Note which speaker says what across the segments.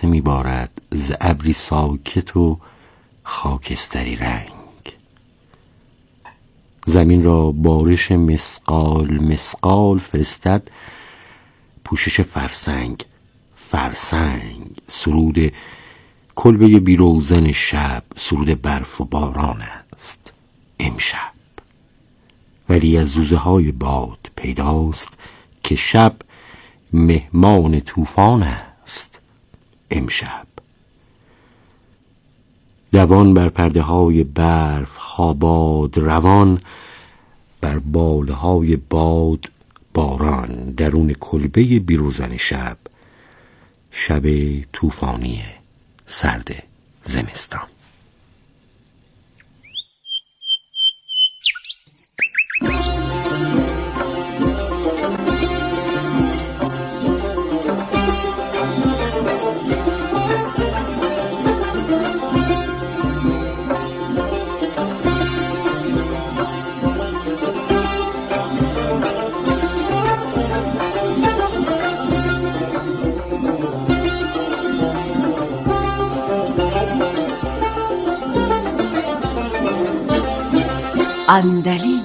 Speaker 1: آراسته می‌بارد ز ابری ساکت و خاکستری رنگ. زمین را بارش مثقال مثقال فرستد پوشش فرسنگ فرسنگ. سرود کلبه بیروزن شب سرود برف و باران است امشب. ولی از زوزه های باد پیداست که شب مهمان طوفان است امشب. دوان بر پرده های برف خواباد روان، بر باله های باد باران. درون کلبه بیروزن شب شب طوفانی سرد زمستان.
Speaker 2: عندلیب.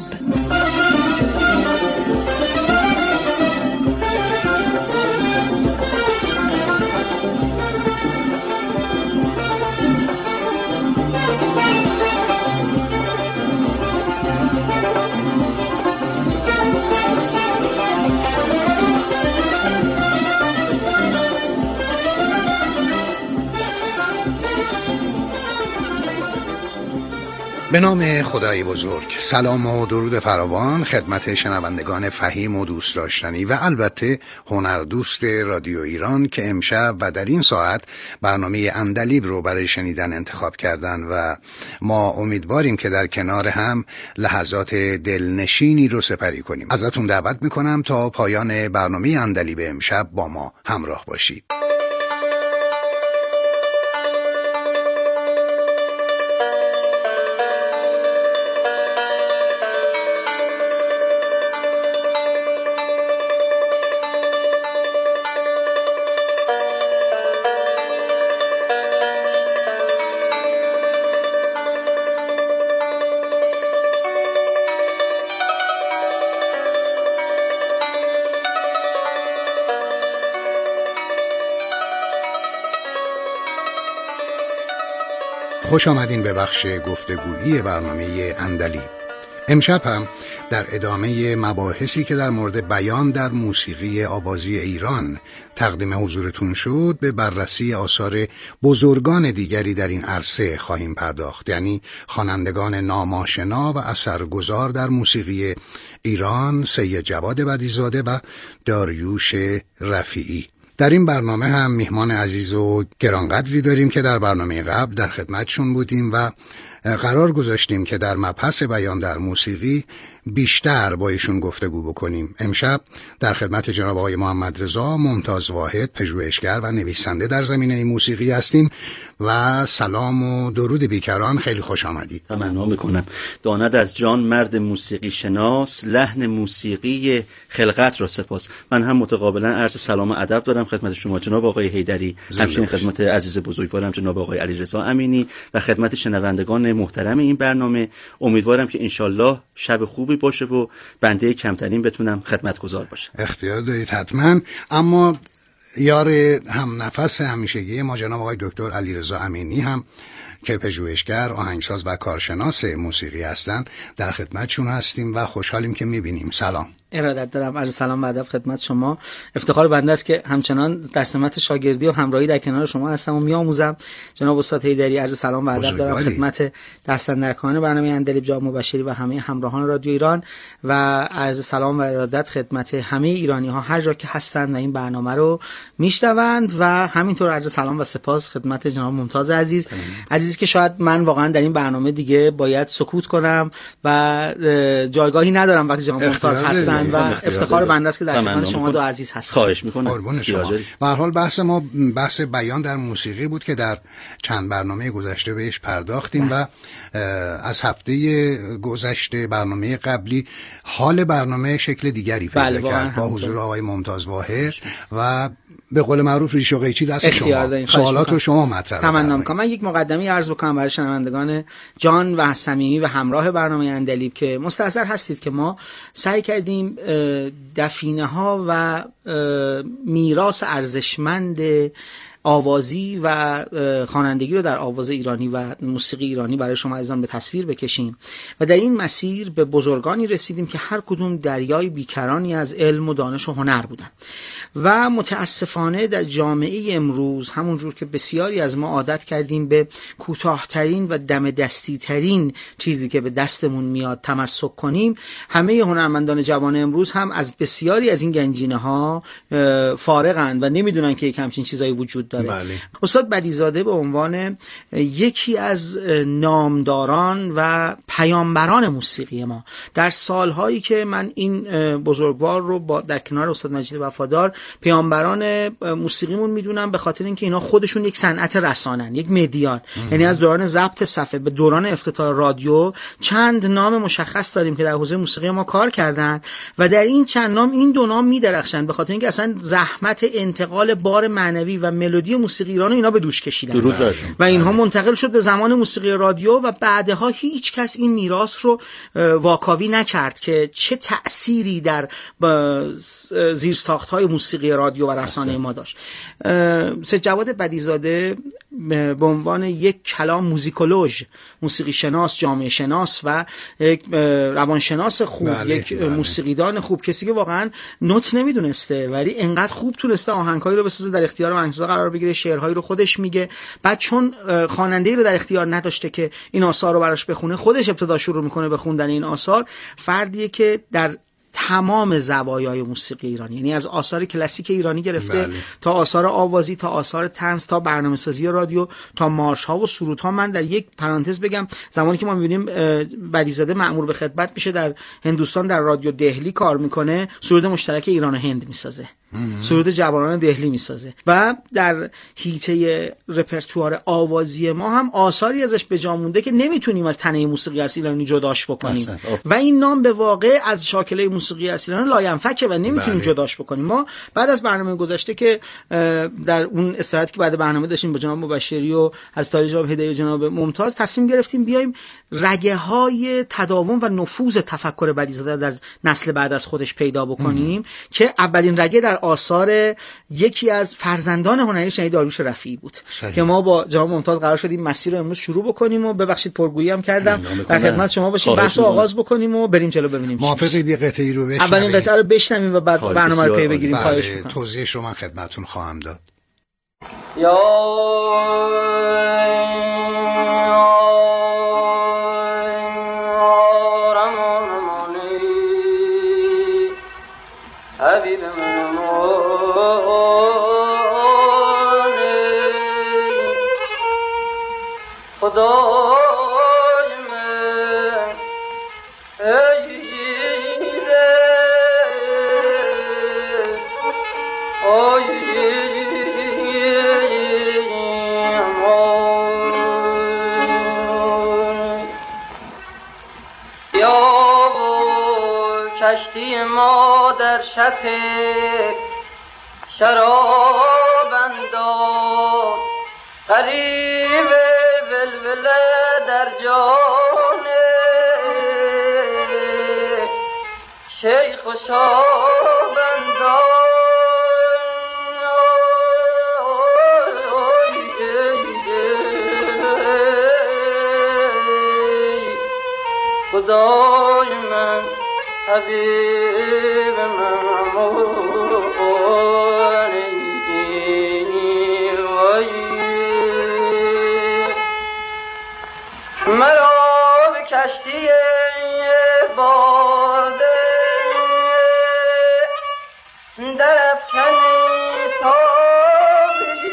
Speaker 3: به نام خدای بزرگ. سلام و درود فراوان خدمت شنوندگان فهیم و دوست داشتنی و البته هنردوست رادیو ایران که امشب و در این ساعت برنامه عندلیب رو برای شنیدن انتخاب کردن و ما امیدواریم که در کنار هم لحظات دلنشینی رو سپری کنیم. ازتون دعوت میکنم تا پایان برنامه عندلیب امشب با ما همراه باشید. خوش آمدین به بخش گفتگویی برنامه عندلیب. امشب هم در ادامه مباحثی که در مورد بیان در موسیقی آوازی ایران تقدیم حضورتون شد به بررسی آثار بزرگان دیگری در این عرصه خواهیم پرداخت، یعنی خوانندگان ناماشنا و اثرگذار در موسیقی ایران سید جواد بدیع‌زاده و داریوش رفیعی. در این برنامه هم میهمان عزیز و گرانقدری داریم که در برنامه قبل در خدمتشون بودیم و قرار گذاشتیم که در مبحث بیان در موسیقی بیشتر با ایشون گفتگو بکنیم. امشب در خدمت جناب آقای محمد رضا ممتاز واحد، پژوهشگر و نویسنده در زمینه موسیقی هستیم و سلام و درود بیکران. خیلی خوش آمدید.
Speaker 4: تمنا میکنم. داند از جان مرد موسیقی شناس، لحن موسیقی خلقت را سپاس. من هم متقابلا عرض سلام و ادب دارم خدمت شما جناب آقای حیدری، همچنین خدمت عزیز بزرگوارم جناب آقای علیرضا امینی و خدمت شنوندگان محترم این برنامه. امیدوارم که انشالله شب خوبی باشه و بنده کمترین بتونم خدمتگزار باشم.
Speaker 3: اختیار دارید حتما. اما یار هم نفس همیشگی ما جناب آقای دکتر علیرضا امینی هم که پژوهشگر، آهنگساز و کارشناس موسیقی هستند در خدمتشون هستیم و خوشحالیم که میبینیم. سلام.
Speaker 5: ارادت دارم. عرض سلام و ادب خدمت شما. افتخار بنده است که همچنان در سمت شاگردی و همراهی در کنار شما هستم و میآموزم. جناب استاد حیدری عرض سلام و ادب دارم خدمت دستاندرکاران برنامه عندلیب جناب مبشری و همه همراهان رادیو ایران و عرض سلام و ارادت خدمت همه ایرانی ها هر جا که هستند و این برنامه رو میشنوند و همینطور عرض سلام و سپاس خدمت جناب ممتاز عزیزی که شاید من واقعا در این برنامه دیگه باید سکوت کنم و جایگاهی ندارم وقتی جناب ممتاز هستن و افتخار بنده است که در خدمت شما دو عزیز هستم.
Speaker 4: خواهش میکنم.
Speaker 3: قربون شما. به هر حال بحث ما بحث بیان در موسیقی بود که در چند برنامه گذشته بهش پرداختیم و از هفته گذشته برنامه قبلی حال برنامه شکل دیگری پیدا کرد با حضور آقای ممتاز واحد و به قول معروف ریش و قیچی دست شما، سوالات رو شما مطرح
Speaker 5: تمام کنم. من یک مقدمه عرض بکنم برای شنوندگان جان و صمیمی و همراه برنامه عندلیب که مستحضر هستید که ما سعی کردیم دفینه ها و میراث ارزشمند آوازی و خوانندگی رو در آواز ایرانی و موسیقی ایرانی برای شما عزیزان به تصویر بکشیم و در این مسیر به بزرگانی رسیدیم که هر کدوم دریای بیکرانی از علم و دانش و هنر بودن و متاسفانه در جامعه امروز همونجور که بسیاری از ما عادت کردیم به کوتاه‌ترین و دم دستی ترین چیزی که به دستمون میاد تمسک کنیم، همه هنرمندان جوان امروز هم از بسیاری از این گنجینه ها فارغن و نمیدونن که یک همچین چیزایی وجود داره.
Speaker 3: بله.
Speaker 5: استاد بدیزاده به عنوان یکی از نامداران و پیامبران موسیقی ما در سالهایی که من این بزرگوار رو در کنار استاد مجید وفادار پیامبران موسیقیمون میدونم، به خاطر اینکه اینا خودشون یک صنعت رسانن، یک مدیان. یعنی از دوران ضبط صفحه به دوران افتتاح رادیو چند نام مشخص داریم که در حوزه موسیقی ما کار کردن و در این چند نام این دو نام میدرخشن به خاطر اینکه اصلا زحمت انتقال بار معنوی و ملودی موسیقی ایران اینا به دوش کشیدن و اینها منتقل شد به زمان موسیقی رادیو و بعدها هیچ کس این میراث رو واکاوی نکرد که چه تأثیری در زیرساخت‌های موسیقی رادیو و رسانه ما داشت. سید جواد بدیزاده به عنوان یک کلام موزیکولوژ، موسیقی شناس، جامعه شناس و یک روانشناس خوب، یک موسیقیدان خوب، کسی که واقعا نوت نمیدونسته ولی انقدر خوب تونسته آهنگایی رو بسازه در اختیار آهنگسازا قرار بگیره، شعرهایی رو خودش میگه، بعد چون خواننده‌ای رو در اختیار نداشته که این آثار رو براش بخونه، خودش ابتدا شروع میکنه به خوندن این آثار. فردیه که در تمام زوایای موسیقی ایرانی، یعنی از آثار کلاسیک ایرانی گرفته تا آثار آوازی، تا آثار طنز، تا برنامه‌سازی رادیو، تا مارش‌ها و سرودها. من در یک پرانتز بگم زمانی که ما می‌بینیم بدیزاده مأمور به خدمت میشه در هندوستان در رادیو دهلی کار میکنه، سرود مشترک ایران و هند میسازه، سرود جوانان دهلی میسازه و در حیطه رپرتوار آوازی ما هم آثاری ازش به جا مونده که نمیتونیم از تنه موسیقی اصیل ایرانی جداش بکنیم و این نام به واقع از شاکله موسیقی اصیل ایرانی لاینفکه و نمیتونیم جداش بکنیم. ما بعد از برنامه گذشته که در اون استراحتی که بعد برنامه داشتیم با جناب مبشری و از تاریخ جناب هدایی و جناب ممتاز، تصمیم گرفتیم بیایم رگه های تداوم و نفوذ تفکر بدیزاده در نسل بعد از خودش پیدا بکنیم که اولین رگه در آثار یکی از فرزندان هنری شهید داریوش رفیعی بود که ما با جناب ممتاز قرار شدیم مسیر رو امروز شروع بکنیم و ببخشید پرگویی هم کردم، در خدمت شما باشیم، بحث رو آغاز بکنیم و بریم جلو ببینیم.
Speaker 3: موافقید یه قطعه‌ای رو بشنویم؟
Speaker 5: اولین قطعه رو بشنویم و بعد برنامه رو پی بگیریم. خواهش می‌کنم.
Speaker 3: توضیحش رو من خدمتتون خواهم داد.
Speaker 2: یا حبیب من خدای من کشتی ما در شط شراب انداز، غریب ولوله در جان شیخ و شاب انداز. خدای من حبیب مرا به کشتی باده در افکنی سابی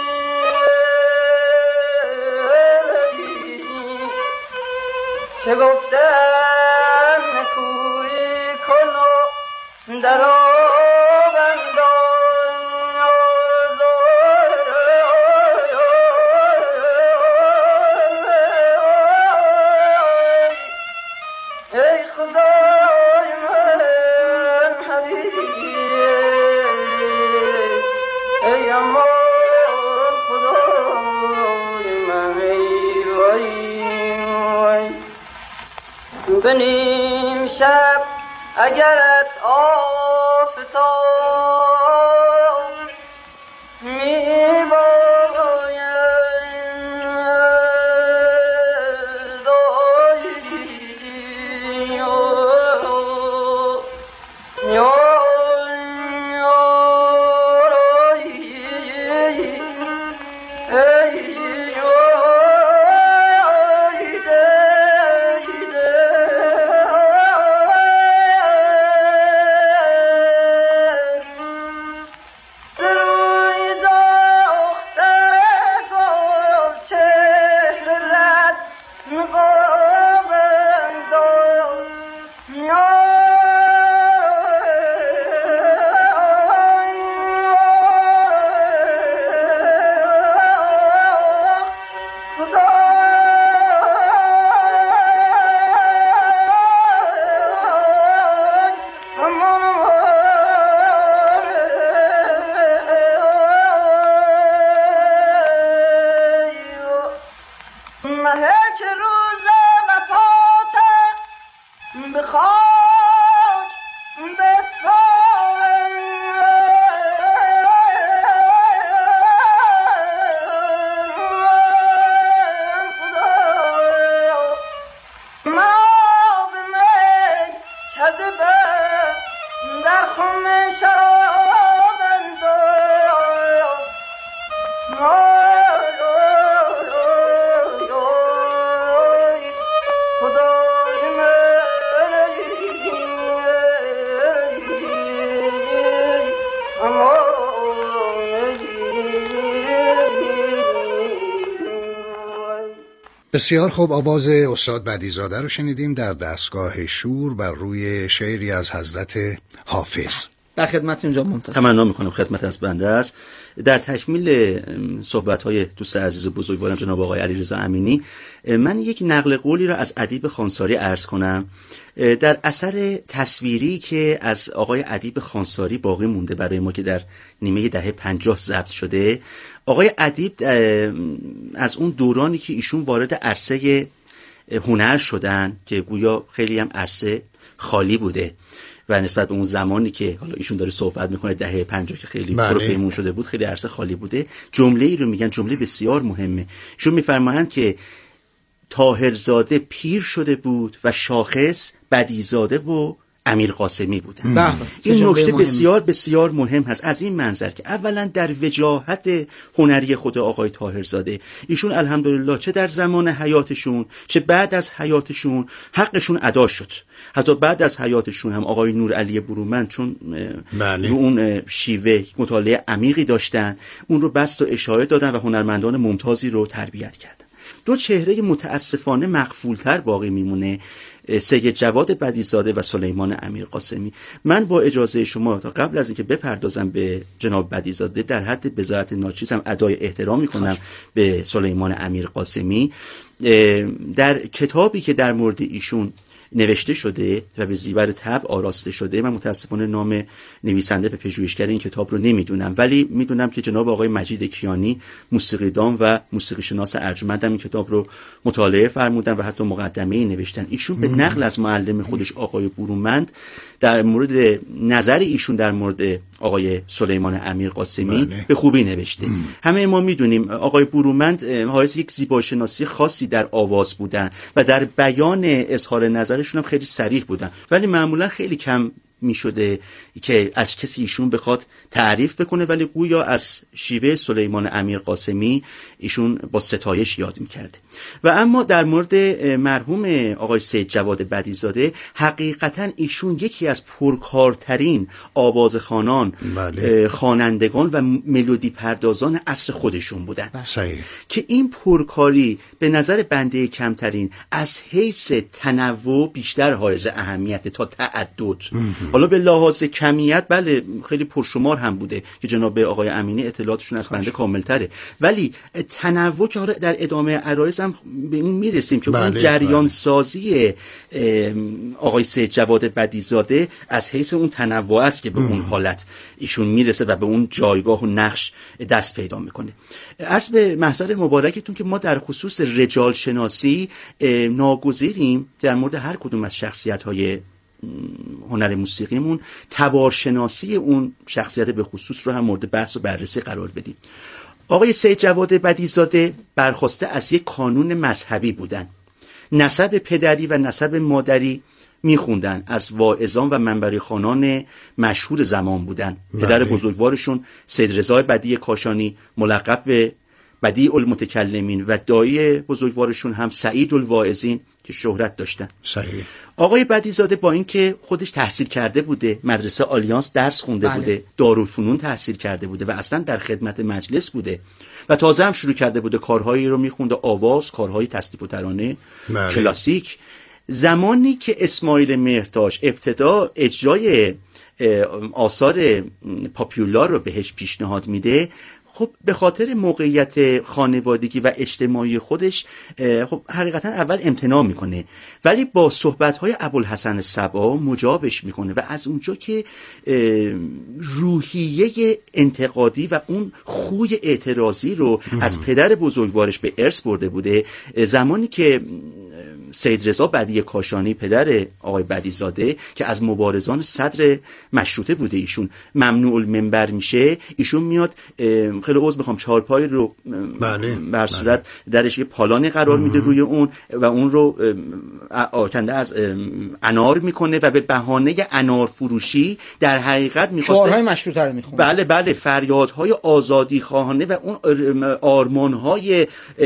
Speaker 2: که گفتن نکویی کن و در به نیم شب اگرت آفتاب می باید
Speaker 3: بسیار خوب. آواز استاد بدیزاده رو شنیدیم در دستگاه شور بر روی شعری از حضرت حافظ.
Speaker 5: در خدمت اینجا ممتاز
Speaker 4: تمنا میکنم خدمت از بنده است. در تکمیل صحبت‌های دوست عزیز و بزرگوارم جناب آقای علیرضا امینی، من یک نقل قولی را از ادیب خانساری عرض کنم. در اثر تصویری که از آقای ادیب خانساری باقی مونده برای ما که در نیمه دهه 50 ضبط شده، آقای ادیب از اون دورانی که ایشون وارد عرصه هنر شدن که گویا خیلی هم عرصه خالی بوده و نسبت به اون زمانی که حالا ایشون داره صحبت میکنه دهه 50 که خیلی پرپیمون شده بود، خیلی عرصه خالی بوده، جمله ای رو میگن، جمله بسیار مهمه. ایشون میفرمایند که طاهرزاده پیر شده بود و شاخص بدیزاده و امیر قاسمی بودن. این نکته بسیار بسیار مهم هست از این منظر که اولا در وجاهت هنری خود آقای طاهرزاده ایشون الحمدلله چه در زمان حیاتشون چه بعد از حیاتشون حقشون ادا شد. حتی بعد از حیاتشون هم آقای نورعلی برومند چون رو اون شیوه مطالعه عمیقی داشتن، اون رو بسط و اشاره دادن و هنرمندان ممتازی رو تربیت کردن. دو چهره متاسفانه مغفولتر باقی میمونه، سید جواد بدیزاده و سلیمان امیر قاسمی. من با اجازه شما تا قبل از اینکه بپردازم به جناب بدیزاده در حد بضاعت ناچیز هم ادای احترام میکنم به سلیمان امیر قاسمی. در کتابی که در مورد ایشون نوشته شده و به زیور طبع آراسته شده، من متاسفانه نام نویسنده به پژوهشگر این کتاب رو نمیدونم، ولی میدونم که جناب آقای مجید کیانی موسیقیدان و موسیقی شناس ارجمند این کتاب رو مطالعه فرمودن و حتی مقدمه‌ای نوشتن. ایشون به نقل از معلم خودش آقای برومند در مورد نظر ایشون در مورد آقای سلیمان امیر قاسمی به خوبی نوشته. همه ما میدونیم آقای برومند حائز یک زیباشناسی خاصی در آواز بودن و در بیان اظهار نظرشون هم خیلی صریح بودن، ولی معمولا خیلی کم می شده که از کسی ایشون بخواد تعریف بکنه، ولی گویا از شیوه سلیمان امیر قاسمی ایشون با ستایش یاد می کرده. و اما در مورد مرحوم آقای سید جواد بدیزاده، حقیقتا ایشون یکی از پرکارترین آوازخوانان، خوانندگان و ملودی پردازان عصر خودشون بودن که این پرکاری به نظر بنده کمترین از حیث تنوع بیشتر حائز اهمیت تا تعدد. حالا به لحاظ کمیت بله خیلی پرشمار هم بوده که جناب آقای امینی اطلاعاتشون از بنده کاملتره، ولی تنوع که در ادامه عرایض هم به این میرسیم که اون جریان سازی آقای سید جواد بدیع‌زاده از حیث اون تنوع است که به اون حالت ایشون میرسه و به اون جایگاه و نقش دست پیدا میکنه. عرض به محضر مبارکتون که ما در خصوص رجال شناسی ناگزیریم در مورد هر کدوم از شخصیت‌های هنر موسیقیمون تبارشناسی اون شخصیت به خصوص رو هم مورد بحث و بررسی قرار بدیم. آقای سید جواد بدیع‌زاده برخواسته از یک کانون مذهبی بودن. نسب پدری و نسب مادری میخوندن، از واعظان و منبری خوانان مشهور زمان بودن. پدر بزرگوارشون سید رضا بدیع کاشانی ملقب به بدیع المتکلمین و دایی بزرگوارشون هم سعید الواعظین که شهرت داشتن.
Speaker 3: صحیح.
Speaker 4: آقای بدیع‌زاده با اینکه خودش تحصیل کرده بوده، مدرسه آلیانس درس خونده بوده، دارالفنون تحصیل کرده بوده و اصلا در خدمت مجلس بوده و تازه هم شروع کرده بوده کارهایی رو میخونده، آواز، کارهای تصنیف و ترانه کلاسیک. زمانی که اسماعیل مهرتاش ابتدا اجرای آثار پاپیولار رو بهش پیشنهاد میده، خب به خاطر موقعیت خانوادگی و اجتماعی خودش خب حقیقتا اول امتناع میکنه، ولی با صحبت‌های ابوالحسن صبا مجابش میکنه و از اونجا که روحیه انتقادی و اون خوی اعتراضی رو از پدر بزرگوارش به ارث برده بوده، زمانی که سید رضا بدیع کاشانی پدر آقای بدیع‌زاده که از مبارزان صدر مشروطه بوده ایشون ممنوع المنبر میشه، ایشون میاد خیلی عذر میخوام چهارپای رو بر صورت درش یه پالانی قرار میده روی اون و اون رو آکنده از انار میکنه و به بهانه انار فروشی در حقیقت میخواسته
Speaker 5: شعارهای مشروطه رو میخونه.
Speaker 4: بله بله، فریادهای آزادی خواهانه و اون آرمانهای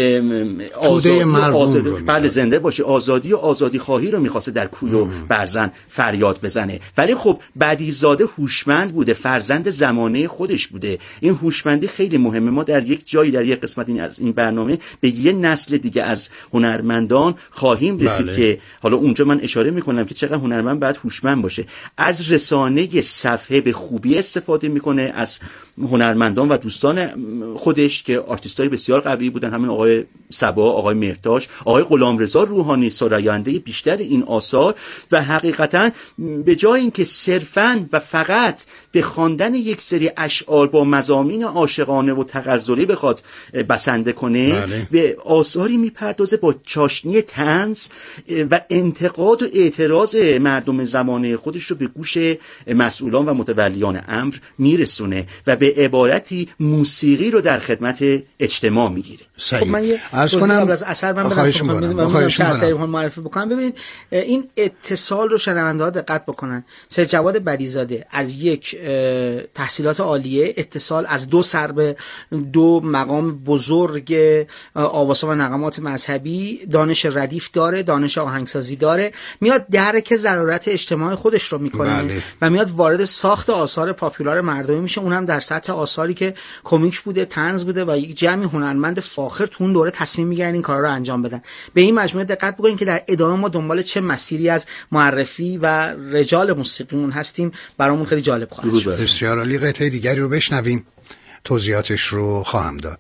Speaker 4: آزادی بله زنده باشه، آزادی و آزادی خواهی رو میخواسته در کوی و برزن فریاد بزنه. ولی خب بدیع‌زاده هوشمند بوده، فرزند زمانه خودش بوده. این هوشمندی خیلی مهمه. ما در یک جایی در یک قسمت از این برنامه به یه نسل دیگه از هنرمندان خواهیم رسید که حالا اونجا من اشاره میکنم که چقدر هنرمند باید هوشمند باشه. از رسانه صفحه به خوبی استفاده میکنه، از هنرمندان و دوستان خودش که آرتیستای بسیار قوی بودن، همین آقای صبا، آقای مهرتاش، آقای غلامرضا روحانی سراینده بیشتر این آثار، و حقیقتا به جای اینکه صرفاً و فقط به خواندن یک سری اشعار با مضامین عاشقانه و تغزلی بخواد بسنده کنه، به آثاری میپردازه با چاشنی طنز و انتقاد و اعتراض مردم زمانه خودش رو به گوش مسئولان و متولیان امر میرسونه و به عبارتی موسیقی رو در خدمت اجتماع میگیره.
Speaker 5: خب من یه عرض کنم قبل از اثر من برم معرفی بکنم. ببینید این اتصال رو شنونده‌ها دقت بکنن. سید جواد بدیع‌زاده از یک تحصیلات عالیه، اتصال از دو سر به دو مقام بزرگ آواسا و نغمات مذهبی، دانش ردیف داره، دانش آهنگسازی داره، میاد درک ضرورت اجتماعی خودش رو میکنه و میاد وارد ساخت آثار پاپولار مردمی میشه، اونم در سطح آثاری که کمیک بوده، طنز بوده و یک جمعی هنرمند فاخر تو اون دوره تصمیم میگیرن این کارا رو انجام بدن. به این مجموعه دقت بکنید که در ادامه ما دنبال چه مسیری از معرفی و رجال موسیقیمون هستیم، برامون خیلی جالب خواهد شد.
Speaker 3: بسیار عالی. قطعه دیگری رو بشنویم، توضیحاتش رو خواهم داد.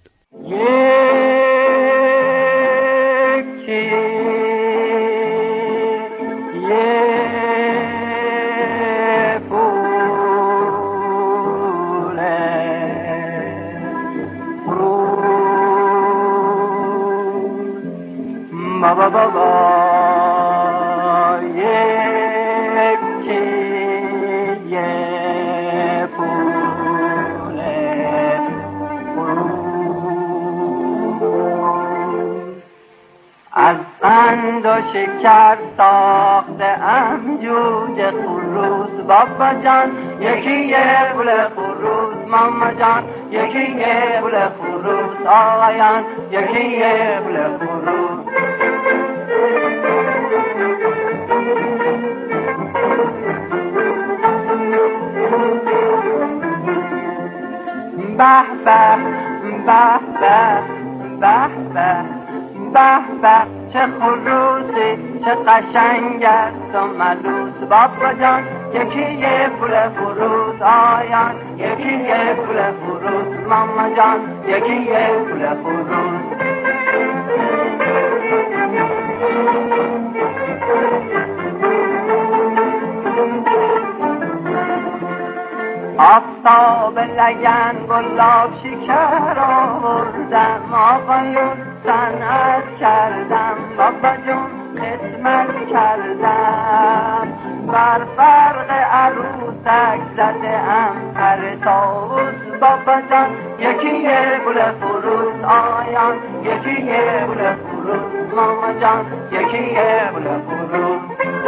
Speaker 2: از قند و شکر ساخته ام جوجه خروس بابا جان، یکی یه گل خروس ماما جان، یکی یه گل خروس آقایان، یکی یه گل خروس. به به به به به به به به چه خروسی، چه قشنگ است و ملوس بابا جان، یکی پول فروز آیان یکی پول فروز ماما جان یکی پول فروز آفتاب لگن گلاب شکر آوردم آقایون صنعت کردم بابا جون خدمت کردم بر فرق عروسک زده ام پر طاووس بابا جان یکی پول فروز آیان یکی پول فروز ماما جان یکی پول فروز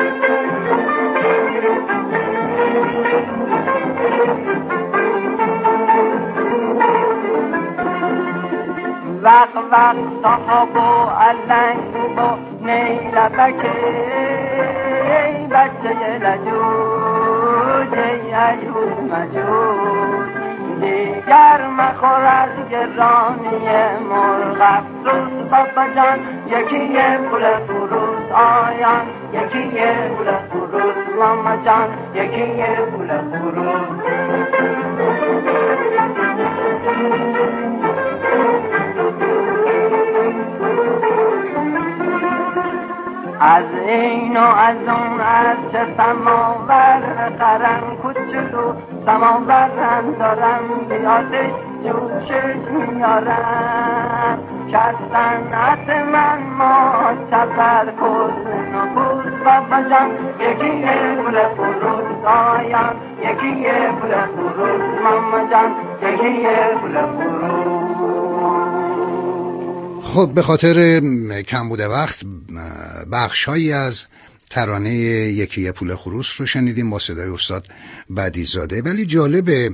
Speaker 2: وق وق صاحب و علنگ و نیلبکه ای بچه لجوج ای عجوز مجوز دیگر مخور از گرانی مرغ افسوس بابا جان یکی پول فروز آیان یکی پول فروز ماما جان یکی پول فروز از این و از اون از چه سماور خرم کوچولو سماورم دارم بیاتش جوشش میارم کسنت من ما چپر کزن و پوز بابا جان یکی پول فروز آیان یکی پول فروز ماما جان یکی پول فروز.
Speaker 3: خب به خاطر کمبود وقت بخش‌هایی از ترانه یکی پول خروس رو شنیدیم با صدای استاد بدیزاده. ولی جالبه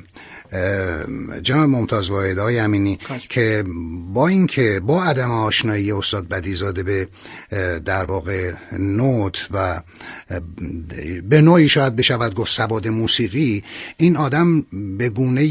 Speaker 3: جناب ممتاز واحدآقای امینی که با اینکه با عدم آشنایی استاد بدیزاده به در واقع نوت و به نوعی شاید بشود گفت سواد موسیقی، این آدم به گونه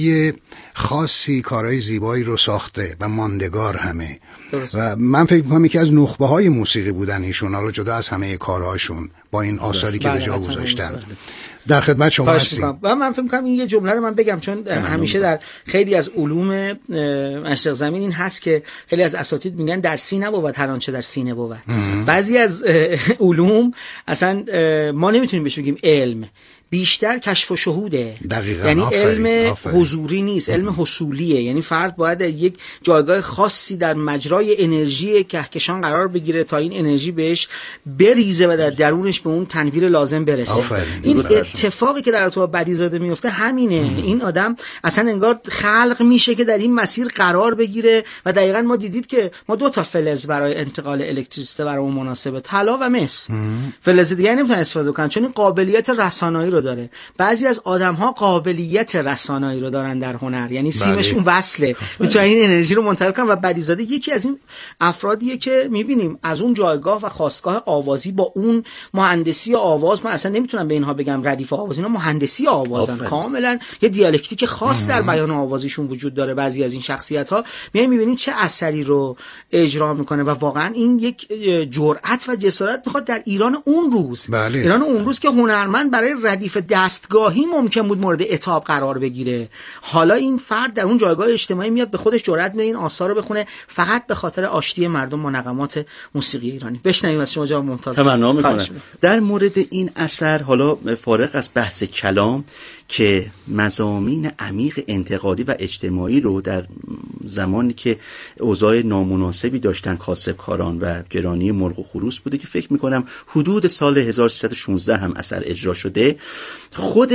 Speaker 3: خاصی کارهای زیبایی رو ساخته و ماندگار همه درست. و من فکر می‌کنم یکی از نخبه های موسیقی بودن ایشون، حالا جدا از همه کارهاشون با این آثاری که به جا گذاشتن. در خدمت شما هستیم.
Speaker 5: و من فکر می‌کنم این یه جمله رو من بگم، چون همیشه در خیلی از علوم مشرق زمین این هست که خیلی از اساتید میگن در سی نبود هر آنچه در سینه بود. بعضی از علوم اصلا ما نمیتونیم بهش بگیم علم، بیشتر کشف و شهوده.
Speaker 3: دقیقاً.
Speaker 5: یعنی علم حضوری نیست، علم حصولیه. یعنی فرد باید در یک جایگاه خاصی در مجرای انرژی کهکشان قرار بگیره تا این انرژی بهش بریزه و در درونش به اون تنویر لازم برسه. این اتفاقی که در ارتباط بدیزاده میفته همینه. این آدم اصلا انگار خلق میشه که در این مسیر قرار بگیره و دقیقاً ما دیدید که ما دو تا فلز برای انتقال الکتریسیته برامون مناسبه، طلا و مس. فلز دیگه نمیتونن استفاده کنن چون این قابلیت رسانایی رو داره. بعضی از آدم‌ها قابلیت رسانایی رو دارن در هنر، یعنی سیمشون وصله، میتونن این انرژی رو منتقل کنن. و بدیزاده یکی از این افرادیه که میبینیم از اون جایگاه و خاستگاه آوازی با اون مهندسی آواز، من اصلا نمیتونم به اینها بگم ردیف آواز، اینا مهندسی آوازن، کاملا یه دیالکتیک خاص در بیان آوازیشون وجود داره. بعضی از این شخصیت‌ها میبینیم چه اثری رو اجرا میکنه و واقعا این یک جرأت و جسارت میخواد در ایران اون روز. ایران اون روز که هنرمند برای ردیف دستگاهی ممکن بود مورد عتاب قرار بگیره، حالا این فرد در اون جایگاه اجتماعی میاد به خودش جرأت میده این آثار رو بخونه فقط به خاطر آشتی مردم با نغمات موسیقی ایرانی. بشنویم از شما جناب ممتاز.
Speaker 4: تمنا میکنم در مورد این اثر، حالا فارغ از بحث کلام، که مضامین عمیق انتقادی و اجتماعی رو در زمانی که اوضاع نامناسبی داشتن کاسبکاران و گرانی مرغ و خروس بوده که فکر میکنم حدود سال 1316 هم اثر اجرا شده. خود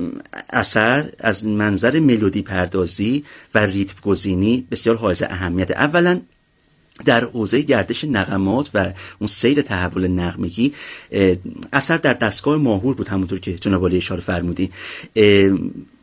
Speaker 4: اثر از منظر ملودی پردازی و ریتم گزینی بسیار حائز اهمیت. اولا در حوزه گردش نغمات و اون سیر تحول نغمگی اثر در دستگاه ماهور بود، همونطور که جناب عالی اشاره فرمودی.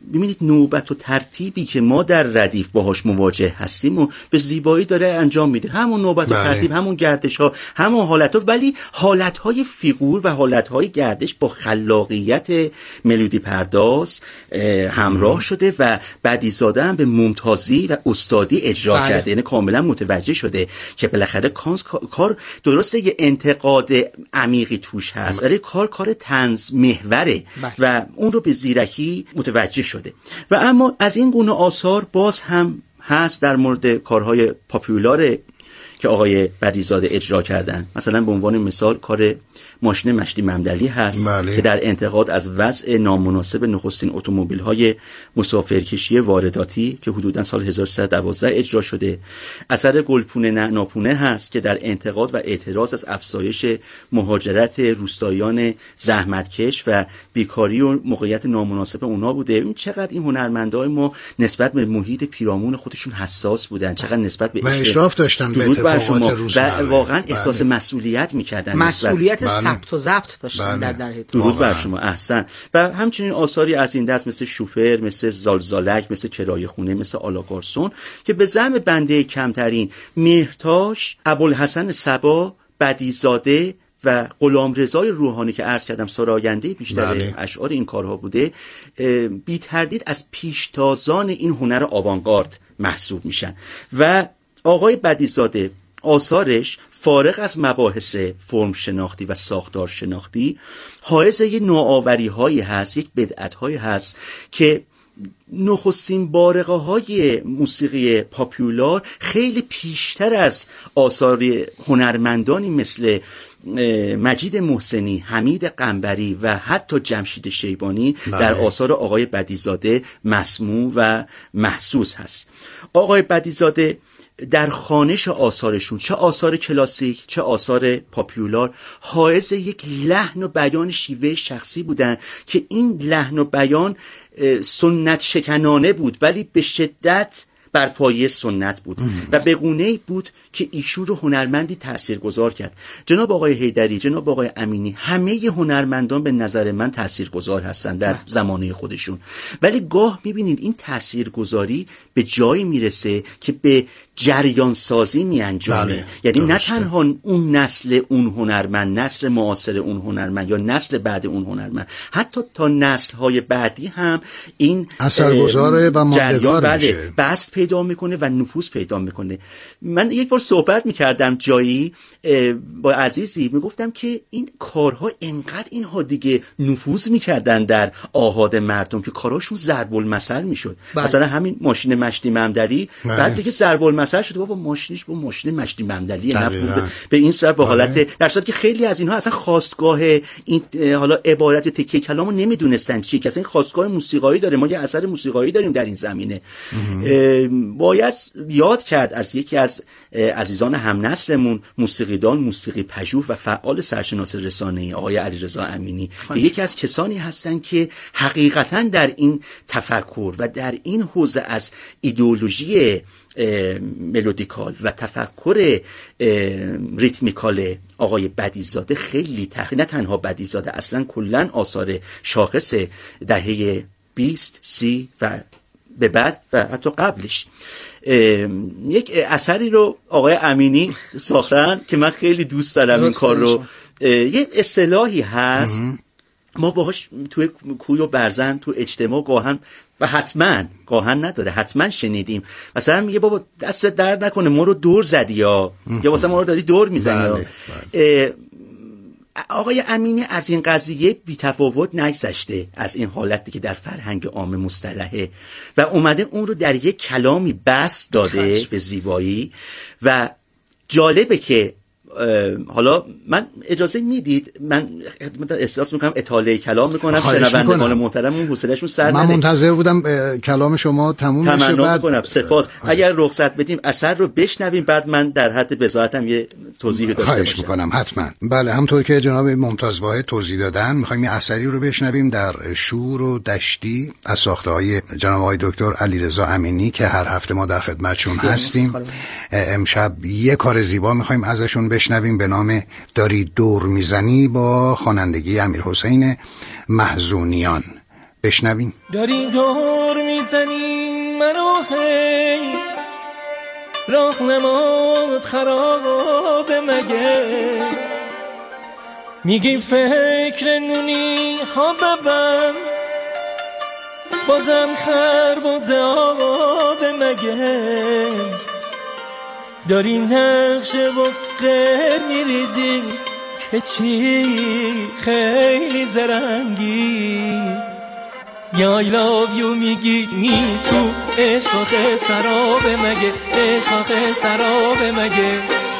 Speaker 4: ببینید نوبت و ترتیبی که ما در ردیف باهاش مواجه هستیم و به زیبایی داره انجام میده، همون نوبت و ترتیب، همون گردش ها، همون حالت ها، ولی حالت های فیگور و حالت های گردش با خلاقیت ملودی پرداز همراه شده و بدیزاده هم به ممتازی و استادی اجرا کرده. یعنی کاملا متوجه شده که بالاخره کار درسته یه انتقاد عمیقی توش هست، ولی کار طنز محوره و اون رو به زیرکی متوجه شده. و اما از این گونه آثار باز هم هست در مورد کارهای پاپولار که آقای بدیزاده اجرا کردن. مثلا به عنوان مثال کار ماشین مشتی ممدلی هست که در انتقاد از وضع نامناسب نخستین اتومبیل‌های مسافرکشی وارداتی که حدوداً سال 1312 اجرا شده. اثر گلپونه ناپونه هست که در انتقاد و اعتراض از افزایش مهاجرت روستاییان زحمتکش و بیکاری و موقعیت نامناسب اونا بوده. این چقدر این هنرمندای ما نسبت به محیط پیرامون خودشون حساس بودن، چقدر نسبت به
Speaker 3: اشراف داشتن به اتفاقات روزمره
Speaker 4: و واقعا احساس مسئولیت می‌کردن،
Speaker 5: مسئولیت ثبت و ضبط داشتن در
Speaker 4: درود بر شما. احسن. و همچنین آثاری از این دست مثل شوفر، مثل زالزالک، مثل کرایه خونه، مثل آلاگارسون که به زعم بنده کمترین مهرتاش، ابوالحسن صبا، بدیزاده و غلامرضای روحانی که عرض کردم سراینده بیشتر اشعار این کارها بوده، بی تردید از پیشتازان این هنر آوانگارد محسوب میشن. و آقای بدیزاده آثارش فارغ از مباحث فرم شناختی و ساختار شناختی حائز یه نوآوری هایی هست، یک بدعت هایی هست که نخستین بارقه های موسیقی پاپولار خیلی پیشتر از آثار هنرمندانی مثل مجید محسنی، حمید قنبری و حتی جمشید شیبانی در آثار آقای بدیزاده مسموع و محسوس هست. آقای بدیزاده در خوانش آثارشون، چه آثار کلاسیک چه آثار پاپولار، حائز یک لحن و بیان شیوه شخصی بودن که این لحن و بیان سنت شکنانه بود ولی به شدت بر پایه سنت بود و به گونه‌ای بود که ایشون رو هنرمندی تاثیرگذار کرد. جناب آقای حیدری، جناب آقای امینی، همه هنرمندان به نظر من تاثیرگذار هستن در زمانه خودشون، ولی گاه می‌بینید این تاثیرگذاری به جایی میرسه که به جریان سازی میانجامه. یعنی نه تنها اون نسل اون هنرمند، نسل معاصر اون هنرمند یا نسل بعد اون هنرمند، حتی تا نسل‌های بعدی هم این
Speaker 3: اثرگذار و ماندگار میشه،
Speaker 4: بست پیدا میکنه و نفوذ پیدا میکنه. من یک بار صحبت میکردم جایی با عزیزی، میگفتم که این کارها انقدر اینها دیگه نفوذ میکردن در آحاد مردم که کاراشون ضرب المثل میشد. مثلا همین ماشین مشتی ممدلی بعد دیگه ضرب المثل شده، بابا ماشینش با ماشین مشتی ممدلی نبود به این صورت، به حالت در صورتی که خیلی از اینها اصلا خواستگاه این حالا عبارت تکیه کلامو نمیدونستن چیه، که اصلا این خواستگاه موسیقایی داره. ما یه اثر موسیقایی داریم در این زمینه. باید یاد کرد از یکی از عزیزان هم نسلمون، موسیقیدان، موسیقی پژوه و فعال سرشناس رسانه‌ای آقای علیرضا امینی، که یکی از کسانی هستن که حقیقتاً در این تفکر و در این حوزه از ایدئولوژی ملودیکال و تفکر ریتمیکال آقای بدیزاده خیلی نه تنها بدیزاده، اصلا کلن آثار شاخص دهه 20 30 و به بعد و حتی قبلش. یک اثری رو آقای امینی ساختن که من خیلی دوست دارم این کار رو. یه اصطلاحی هست ما باهاش توی کوی و برزن تو اجتماع گاهن و گاهن نداره حتما شنیدیم، مثلا میگه بابا دست درد نکنه ما رو دور زدی یا واسه ما رو داری دور میزنی. آقای امینی از این قضیه بی‌تفاوت نگذشته از این حالتی که در فرهنگ عام مصطلحه و اومده اون رو در یک کلامی بس داده به زیبایی. و جالبه که حالا من اجازه میدید من احساس میکنم اطاله کلام میکنم، شنوندگان محترمون حوصله‌شون سر نره.
Speaker 3: من منتظر بودم کلام شما تموم بشه بعد
Speaker 4: سپاس. اگر رخصت بدیم اثر رو بشنویم، بعد من در حد بضاعتم یه توضیح داشته باشم.
Speaker 3: خواهش میکنم حتما. بله، همطور که جناب ممتاز واحد توضیح دادن، میخوایم یه اثری رو بشنویم در شور و دشتی از ساخته‌های جناب آقای دکتر علیرضا امینی که هر هفته ما در خدمتشون هستیم. امشب یه کار زیبا میخوایم ازشون بشنویم به نام داری دور میزنی با خوانندگی امیرحسین محزونیان. بشنوین.
Speaker 6: داری دور میزنی منو هی راهنمات خراب مگه میگی فکر نونی ها ببن بازم خرباز آب مگه داری نقشه و غیر میریزی که چی خیلی زرنگی یا I love you میگی نی تو عشق آخه سراب مگه عشق آخه سراب مگه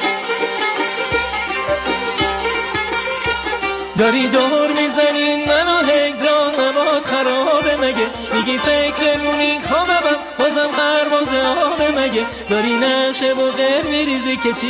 Speaker 6: داری دور میزنی منو هی راهنمات خرابه مگه میگی فکر نونی خوابم بازم خرباز آبه مگه داری نقشه و غیر میریزی که چی